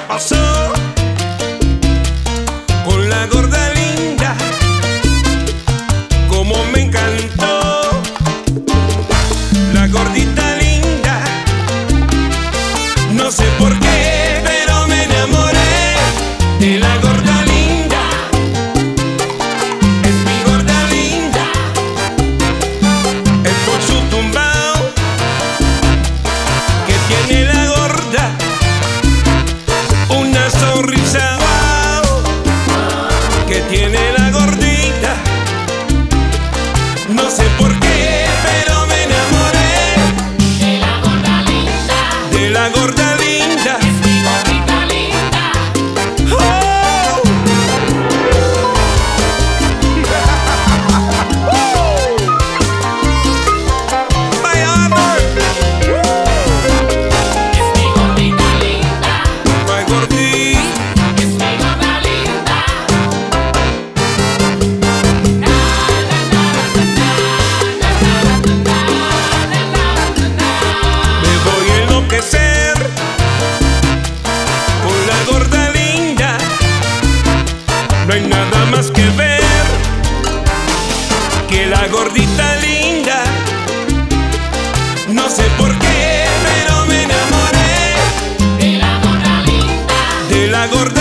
pasó con la gorda linda? Como me encantó la gordita linda. No sé por qué, pero me enamoré de la gorda linda. Es mi gorda linda. Es por su tumbao que tiene la gorda, una sonrisa wow, que tiene la gordita. No sé por qué, pero me enamoré de la gorda linda. de la gorda linda. Es mi gordita linda. Oh. My honor. Es mi gordita linda. My gordita. Es mi gorda linda. Na, na, na, na, na, na, na, na. Me voy a enloquecer con la gorda linda. No hay nada más que ver que la gordita linda. No sé por qué, pero me enamoré De la gorda linda. de la gordita.